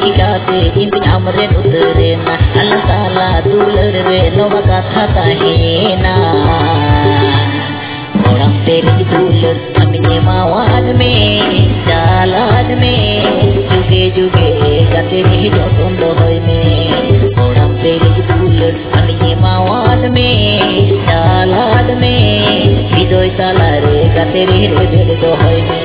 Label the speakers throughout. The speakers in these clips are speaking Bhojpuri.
Speaker 1: चिकाते इन आमरे उतरेना अल्लाह ताला दुलर रे नवा कथा ताहेना orang तेरी दुलर अमिने मावाद में जालाद में जुगे जुगे गाते रही जोतुन दोहय में orang तेरी दुलर अमिने मावाद में जालाद में हिदोय ताला रे गाते रही रे दोहय में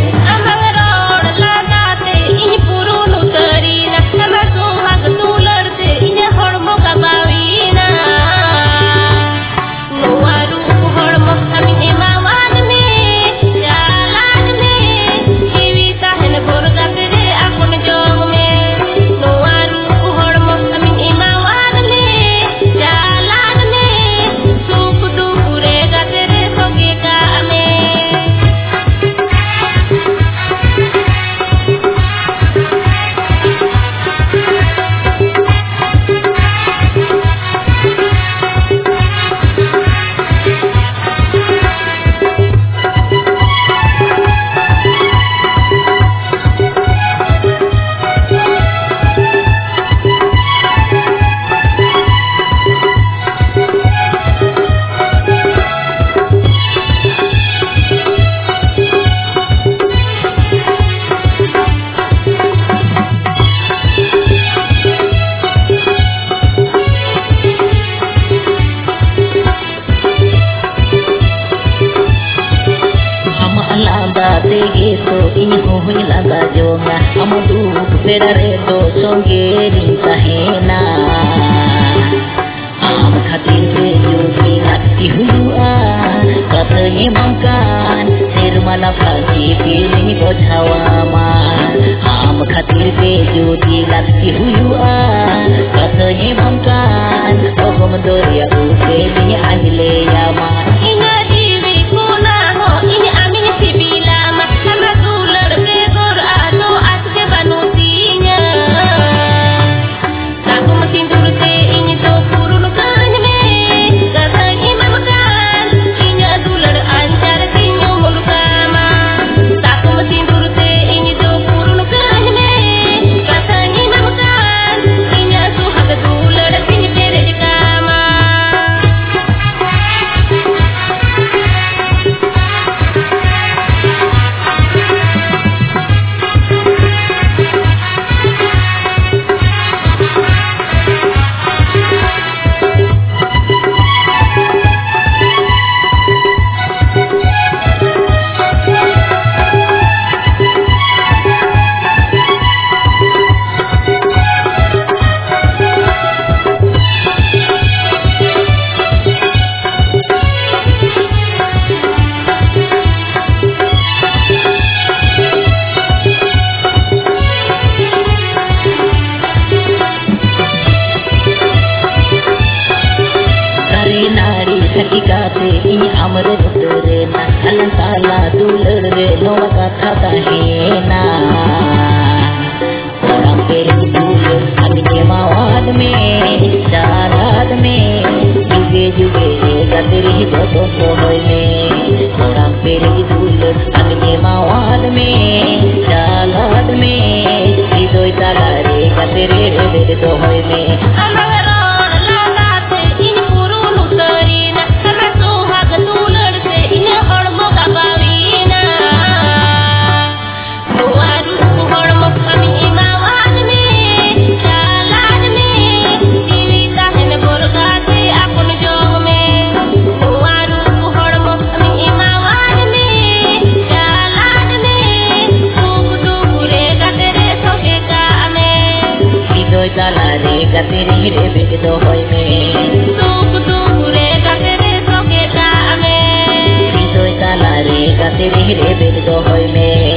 Speaker 1: देगे तो इन होई लगा जोंगा हम दुख बेड़ा रे तो सोंगेरी तहेना हम खातिर से जोगी लगती हुआ कतने मकान निर्मला फाजी पीली बोझावा मान हम खातिर से जोगी लगती हुआ कतने मकान ओगम दोरिया उसे लिए अहिले यामा चिकाते इन आमरे उतरेना अल्लाह ताला दुलर रे नवा कथा ताहेना orang तेरी दुलर अमिने मावाद में जालाद में जुगे जुगे गाते रही जोतुन दोहय में orang तेरी दुलर अमिने मावाद में जालाद में हिदोय ताला रे गाते रे दोहय में ताला रे गाते रही रे दोहय में दुख दुख रे गाते रे सोके का में हिदोय ताला रे गाते रही रे दोहय में